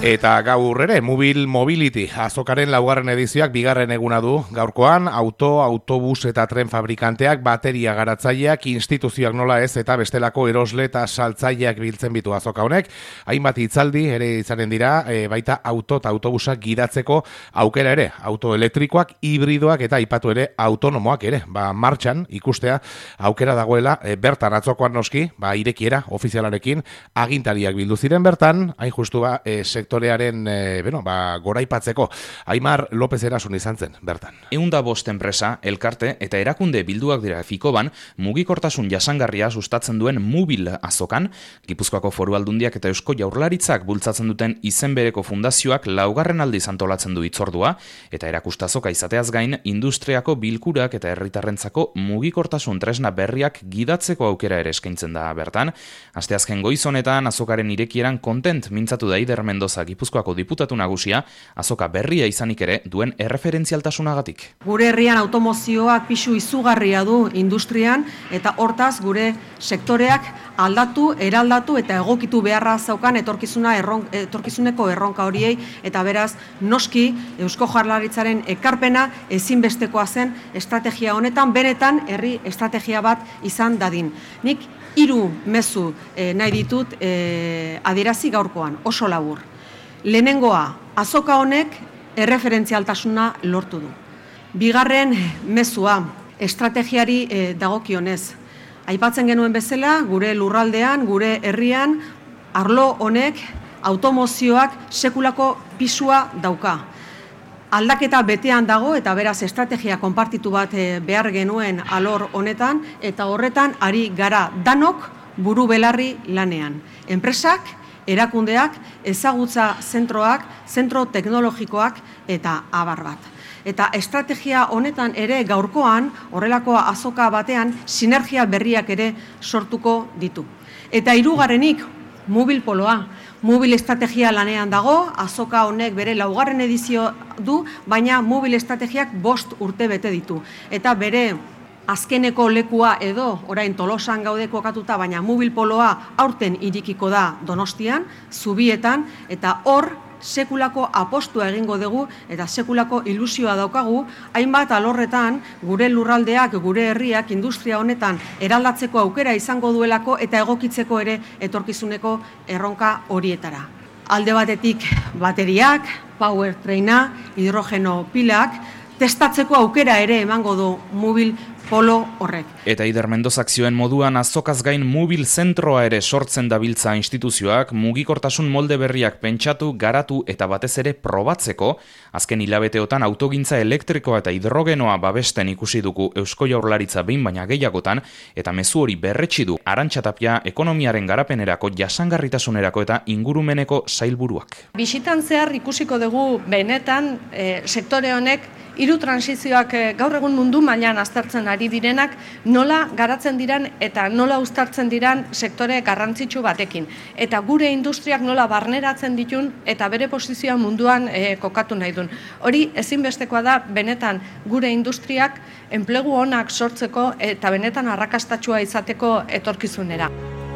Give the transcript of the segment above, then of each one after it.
Eta gaur ere, Mobility azokaren laugarren edizioak bigarren eguna du. Gaurkoan, autobus eta tren fabrikanteak, bateria garatzaileak, instituzioak nola ez eta bestelako erosle eta saltzaileak biltzen bitu azoka honek. Hainbat hitzaldi ere izanen dira, baita auto eta autobusak gidatzeko aukera ere. Auto elektrikoak, hibridoak eta aipatu ere autonomoak ere. Martxan ikustea aukera dagoela bertan atzokoan noski, irekiera ofizialarekin agintariak bildu ziren bertan, hain justu sektorearen goraipatzeko. Aimar López Erasun izan zen bertan. 105 enpresa, elkarte eta erakunde bilduak dira Fikoban, mugikortasun jasangarria sustatzen duen Mobil azokan, Gipuzkoako Foru Aldundiak eta Eusko Jaurlaritzak bultzatzen duten izen bereko fundazioak laugarren aldiz antolatzen du hitzordua, eta erakustazoka izateaz gain, industriako bilkurak eta herritarrentzako mugikortasun tresna berriak gidatzeko aukera ere eskaintzen da bertan. Asteazken goiz honetan azokaren irekieran kontent mintzatu da Eider Mendoza Gipuzkoako diputatu nagusia, azoka berria izanik ere duen erreferentzialtasunagatik. Gure herrian automozioak pisu izugarria du industrian eta hortaz gure sektoreak aldatu, eraldatu eta egokitu beharra zaukan etorkizuneko erronka horiei eta beraz noski Eusko Jaurlaritzaren ekarpena ezinbestekoa zen estrategia honetan benetan herri estrategia bat izan dadin. Nik 3 mezu nahi ditut adierazi gaurkoan, oso labur. Lehenengoa, azoka honek erreferentzialtasuna lortu du. Bigarren mezua, estrategiari dagokionez. Aipatzen genuen bezala, gure lurraldean, gure herrian, arlo honek automozioak sekulako pisua dauka. Aldaketa betean dago eta beraz estrategia konpartitu bat behar genuen alor honetan eta horretan ari gara danok buru belarri lanean. Enpresak, erakundeak, ezagutza zentroak, zentro teknologikoak eta abar bat. Eta estrategia honetan ere gaurkoan, horrelako azoka batean, sinergia berriak ere sortuko ditu. Eta hirugarrenik, Mobil poloa. Mobil estrategia lanean dago, azoka honek bere laugarren edizio du, baina mobil estrategiak 5 urte bete ditu. Eta bere azkeneko lekua edo, orain Tolosan gaude kokatuta, baina mobil poloa aurten irikiko da Donostian, Zubietan, eta hor sekulako apostua egingo dugu eta sekulako ilusioa daukagu, hainbat alorretan gure lurraldeak, gure herriak industria honetan eraldatzeko aukera izango duelako eta egokitzeko ere etorkizuneko erronka horietara. Alde batetik bateriak, powertraina, hidrogeno pilak, testatzeko aukera ere emango du mobil polo horrek. Eta Eider Mendozak zioen moduan azokaz gain mobil zentroa ere sortzen dabiltza instituzioak mugikortasun molde berriak pentsatu, garatu eta batez ere probatzeko, azken hilabeteotan autogintza elektrikoa eta hidrogenoa babesten ikusi dugu Eusko Jaurlaritza behin baina gehiagotan, eta mezu hori berretsi du Arantxa Tapia ekonomiaren garapenerako, jasangarritasunerako eta ingurumeneko sailburuak. Bisitan zehar ikusiko dugu benetan sektore honek 3 transizioak gaur egun mundu mailan aztertzen ari direnak nola garatzen diran eta nola uztartzen diran sektore garrantzitsu batekin. Eta gure industriak nola barneratzen ditun eta bere posizioa munduan kokatu nahi duen. Hori ezinbestekoa da benetan gure industriak enplegu onak sortzeko eta benetan arrakastatsua izateko etorkizunera.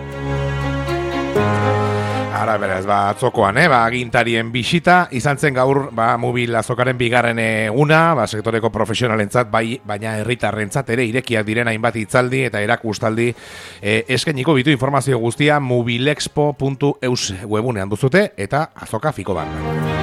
Ara, beraz, atzokoan, agintarien bisita, izan zen gaur, mobil azokaren bigarren eguna, sektoreko profesionalentzat, baina herritarrentzat ere irekiak diren hainbat hitzaldi eta erakustaldi eskainiko bitu informazio guztia mobilexpo.eus webunean duzute eta azoka Fikoban.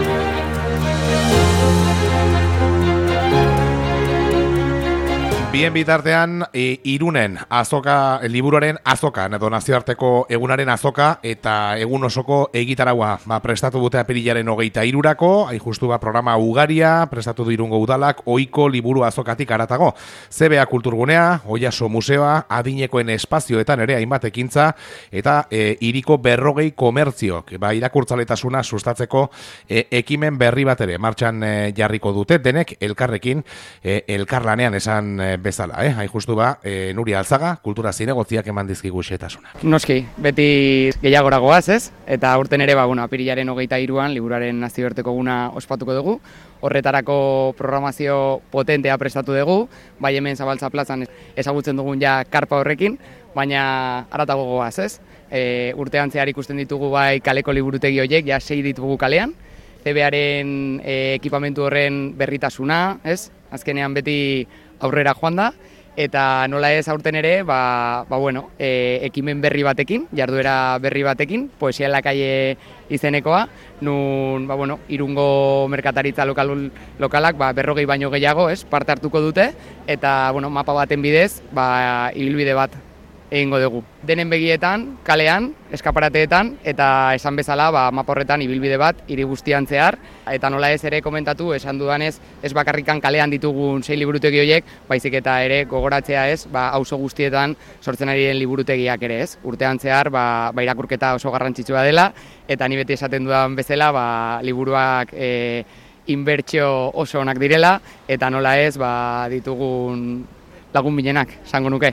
Bien bitartean, Irunen azoka, liburuaren azokan, edo nazioarteko egunaren azoka, eta egun osoko egitaraua prestatu dute apirilaren 23rako, hain justu programa ugaria, prestatu du Irungo udalak, ohiko liburu azokatik haratago. CBA Kulturgunea, Oiaso Museoa, adinekoen espazioetan ere hainbat ekintza, eta hiriko 40 komertziok, irakurtzaletasuna sustatzeko ekimen berri bat ere, martxan jarriko dute, denek elkarrekin, elkarlanean esan bezala, hain justu Nuria Alzaga, kultura zinegotziak eman dizkigu xetasuna. Noski, beti gehiagoragoaz, ez? Eta urten ere, apirilaren 23an liburuaren nazioarteko eguna ospatuko dugu. Horretarako programazio potentea prestatu dugu, bai hemen Zabaltza plazan ezagutzen dugun ja karpa horrekin, baina haratago goaz, ez? Urtean zehar ikusten ditugu bai kaleko liburutegi horiek, ja 6 ditugu kalean, CBaren ekipamentu horren berritasuna, ez? Azkenean beti aurrera joan da, eta nola ez aurten ere, ekimen berri batekin, jarduera berri batekin, Poesia en la calle izenekoa, nun, Irungo merkataritza lokalak 40 baino gehiago, ez, parte hartuko dute, eta, mapa baten bidez, ibilbide bat egingo dugu. Denen begietan, kalean, eskaparateetan, eta esan bezala, mapa horretan ibilbide bat, hiri guztian zehar, eta nola ez ere komentatu, esan dudanez, ez bakarrikan kalean ditugun 6 liburutegi horiek, baizik eta ere gogoratzea ez, auzo guztietan sortzen ari den liburutegiak ere ez. Urtean zehar, irakurketa oso garrantzitsua dela, eta ni beti esaten dudan bezala, liburuak inbertsio oso onak direla, eta nola ez, ditugun lagun bilenak, esango nuke.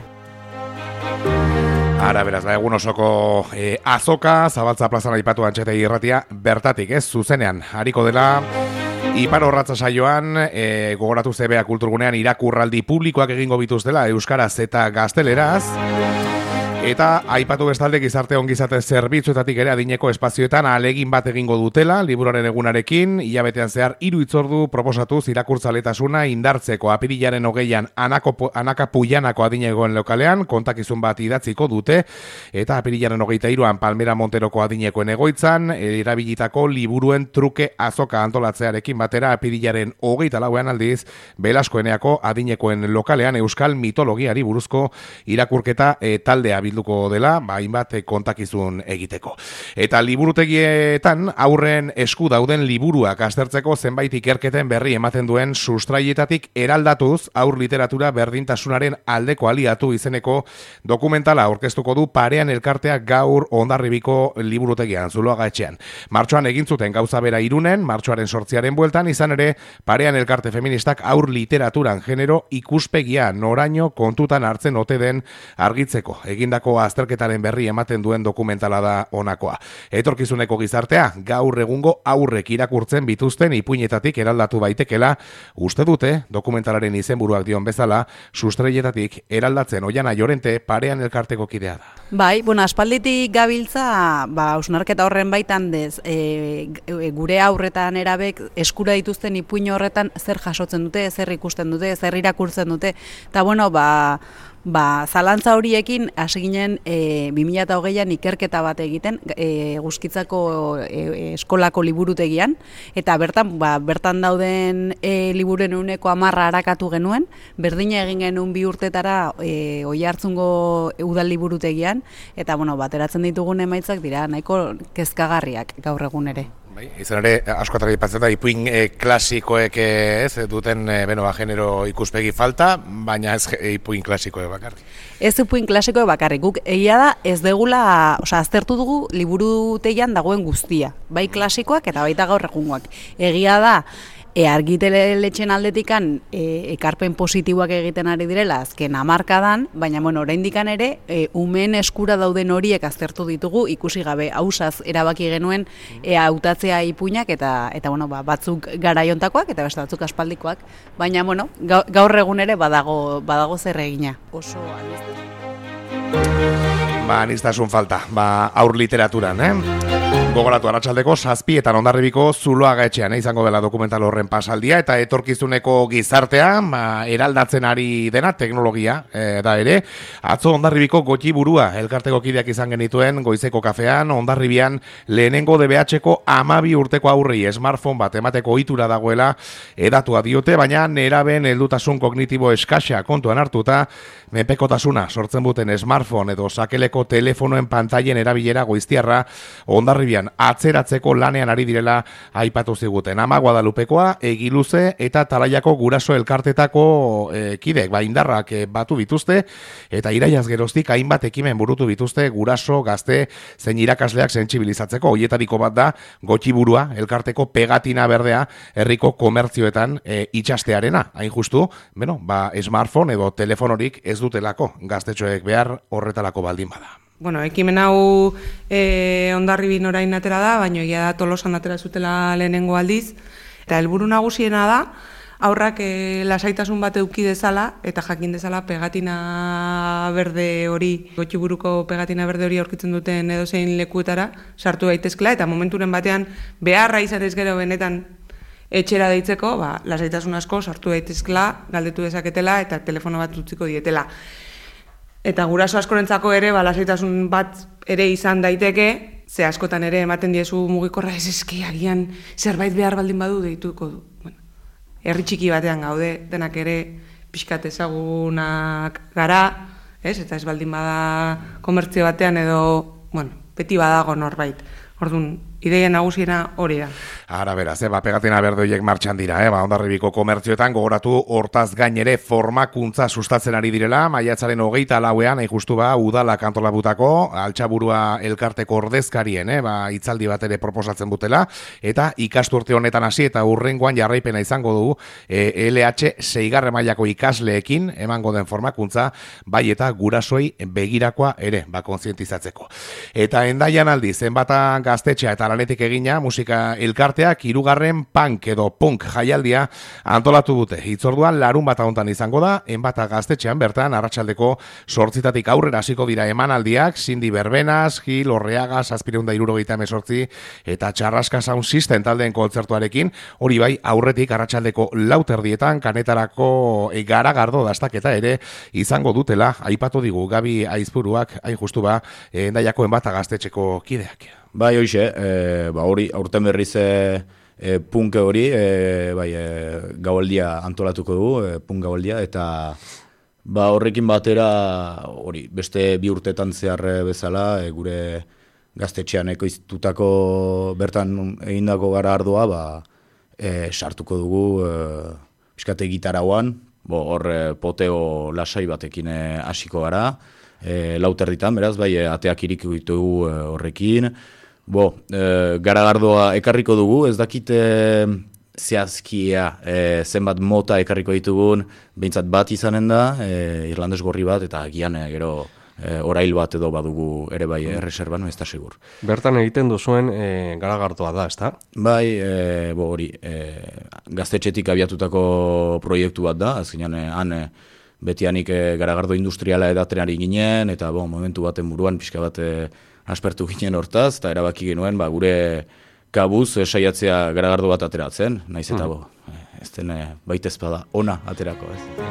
Ara, beraz, egun osoko azoka, Zabaltza plazan aipatu Antxetegi irratia, bertatik, ez, zuzenean, hariko dela, Ipar Orratza saioan, gogoratu ZBA kulturgunean irakurraldi publikoak egingo bituztela, euskaraz eta gazteleraz, eta aipatu bestalde gizarte ongizate zerbitzuetatik ere adineko espazioetan ahalegin bat egingo dutela, liburuaren egunarekin, hilabetean zehar 3 hitzordu proposatuz irakurtzaletasuna indartzeko apirilaren 20an Anaka Puilanako adinekoen lokalean, kontakizun bat idatziko dute, eta apirilaren 23an Palmera Monteroko adinekoen egoitzan, erabilitako liburuen truke azoka antolatzearekin batera apirilaren 24an aldiz, Belaskoeneako adinekoen lokalean euskal mitologiari buruzko irakurketa taldea bilduko dela, hainbat kontakizun egiteko. Eta liburutegietan aurren esku dauden liburuak aztertzeko zenbait ikerketen berri ematen duen sustraietatik eraldatuz aur literatura berdintasunaren aldeko aliatu izeneko dokumentala aurkeztuko du Parean elkarteak gaur Hondarribiko liburutegian, Zuloaga etxean. Martxoan egin zuten gauza bera Irunen, martxoaren 8 bueltan, izan ere Parean elkarte feministak aur literaturan genero ikuspegia noraino kontutan hartzen ote den argitzeko. Egindako azterketaren berri ematen duen dokumentala da honakoa. Etorkizuneko gizartea, gaur egungo aurrek irakurtzen bituzten ipuinetatik eraldatu baitekela, uste dute, dokumentalaren izenburuak dion bezala, sustraietatik eraldatzen Oiana Llorente Parean elkarteko kidea da. Bai, aspalditik gabiltza, hausnarketa horren baitan dez, gure aurretan erabek eskura dituzten ipuin horretan zer jasotzen dute, zer ikusten dute, zer irakurtzen dute, eta zalantza horiekin hasi ginen 2020an ikerketa bat egiten Guzkitzako eskolako liburutegian, eta bertan dauden liburuen 10% arakatu genuen, berdina egin genuen 2 urtetara Oiartzungo udal liburutegian, eta bateratzen ditugun emaitzak dira nahiko kezkagarriak gaur egun ere. Izan ere, askotan aipatzen da, ipuin klasikoek duten genero ikuspegi falta, baina ez ipuin klasikoek bakarrik. Ez ipuin klasikoek bakarrik, guk egia da ez degula, aztertu dugu liburutegian dagoen guztia, bai klasikoak eta baita gaur egungoak. Egia da, argitaletxen aldetikan ekarpen positiboak egiten ari direla azken 10 hamarkadan, baina oraindikan ere umeen eskura dauden horiek aztertu ditugu, ikusi gabe ausaz erabaki genuen hautatzea ipuinak eta batzuk garaiontakoak eta beste batzuk aspaldikoak, baina gaur egun ere badago zer egina. Oso aniztasun falta, aur literaturan, Gogoratu arratsaldeko 7etan Hondarribiko Zuloaga etxean izango dela dokumental horren pasaldia, eta etorkizuneko gizartea eraldatzen ari dena teknologia da ere. Atzo Hondarribiko Gotiburua elkarteko kideak izan genituen goizeko kafean, Hondarribian lehenengo DBH-ko 12 urteko aurrei smartphone bat emateko ohitura dagoela edatua diote, baina neraben heldutasun kognitibo eskasa kontuan hartuta, menpekotasuna sortzen duten smartphone edo sakeleko telefonoen pantailen erabilera goiztiarra Hondarribian atzeratzeko lanean ari direla aipatu ziguten. Ama Guadalupekoa, Egiluze eta Talaiako guraso elkartetako kidek, indarrak batu bituzte, eta iraiaz geroztik hainbat ekimen burutu bituzte guraso, gazte, zein irakasleak sentsibilizatzeko. Hoietariko bat da, Gotiburua elkarteko pegatina berdea herriko komertzioetan itxastearena. Hain justu, smartphone edo telefonorik ez dutelako gaztetxoek behar horretalako baldin bada. Ekimen hau Hondarribin orain atera da, baina egia da Tolosan atera zutela lehenengo aldiz. Eta helburu nagusiena da, aurrak lasaitasun bat eduki dezala eta jakin dezala pegatina berde hori, gotxiburuko pegatina berde hori aurkitzen duten edozein lekuetara sartu daitezkela eta momenturen batean beharra izatez gero benetan etxera deitzeko, lasaitasun asko sartu daitezkela, galdetu dezaketela eta telefono bat utziko dietela. Eta guraso askorentzako ere, lasaitasun bat ere izan daiteke, ze askotan ere ematen diezu mugikorra agian zerbait behar baldin badu deituko du. Bueno, herri txiki batean gaude, denak ere pixkat ezagunak gara, eta ez baldin bada komertzio batean edo, beti badago norbait. Orduan, ideia nagusiena hori da. Ara beraz, pegatina berde horiek martxan dira, Hondarribiko komertzioetan gogoratu hortaz gain ere formakuntza sustatzen ari direla, maiatzaren 24ean, justu udalak antolabutako, Altxaburua elkarteko ordezkarien, hitzaldi bat ere proposatzen butela, eta ikasturte honetan hasi eta hurrengoan jarraipena izango du LH 6. mailako ikasleekin emango den formakuntza, bai eta gurasoei begirakoa ere, kontzientizatzeko. Eta Hendaian aldiz, zenbata gaztetxea eta lanetik egina musika elkarteak 3. punk edo punk jaialdia antolatu dute. Hitzorduan larun bata hontan izango da, enbata gaztetxean bertan arratsaldeko 8 aurrera hasiko dira emanaldiak, Cindy Berbenas, Gil Orreaga, 778 eta Txarraska Sound System taldeen kontzertuarekin, hori bai aurretik arratsaldeko 4:00 Kanetarako garagardo dastaketa ere izango dutela, aipatu digu Gabi Aizpuruak, hain justu Hendaiako enbata gaztetxeko kideak. Bai, hoxe, hori aurten berriz punke hori, gaualdia antolatuko du, punk gaualdia, eta horrekin batera, hori, beste 2 urtetan zehar bezala, gure gaztetxean ekoiztutako bertan egindako gara ardua, sartuko dugu pixkate gitarauan, hor poteo lasai batekin hasiko gara, 4:00, beraz, ateak iriko ditugu horrekin. Garagardoa ekarriko dugu, ez dakite zehazkia zenbat mota ekarriko ditugun, behintzat bat izanen da, irlandes gorri bat, eta agian gero orail bat edo badugu ere erreserban, ez da segur. Bertan egiten duzuen garagardoa da, ez da? Bai, hori, gaztetxetik abiatutako proiektu bat da, azkenean han betianik garagardo industriala edatenari ginen, eta momentu baten buruan pixka bat aspertu ginen hortaz, eta erabaki genuen gure kabuz saiatzea garagardo bat ateratzen, naiz eta ez den baitezpada ona aterako.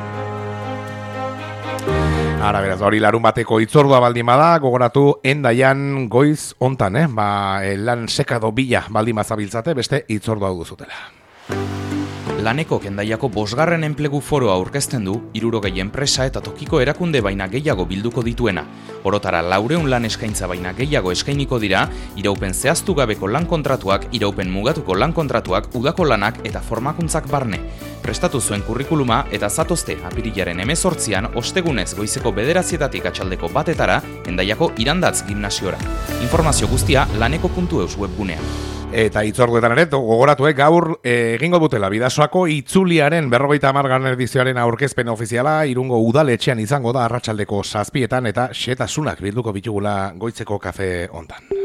Ara beraz, hori larun bateko hitzordua baldin bada, gogoratu Hendaian goiz hontan, lan sekado bila baldin bazabiltzate, beste hitzordua duzutela. Laneko Hendaiako 5. enplegu foroa aurkezten du 60 enpresa eta tokiko erakunde baina gehiago bilduko dituena. Orotara 400 lan eskaintza baina gehiago eskainiko dira, iraupen zehaztu gabeko lan kontratuak, iraupen mugatuko lan kontratuak, udako lanak eta formakuntzak barne. Prestatu zuen kurrikuluma eta zatozte apirilaren 18an ostegunez goizeko 9:00 atxaldeko 1:00 Hendaiako Irandatz gimnasiora. Informazio guztia laneko.eus webgunean. Eta hitzorduetan ere, gogoratu gaur egingo dutela Bidasoako itzuliaren 50. edizioaren aurkezpen ofiziala Irungo udaletxean izango da arratsaldeko 7:00 eta xetasunak bilduko bitugula goitzeko kafe hontan.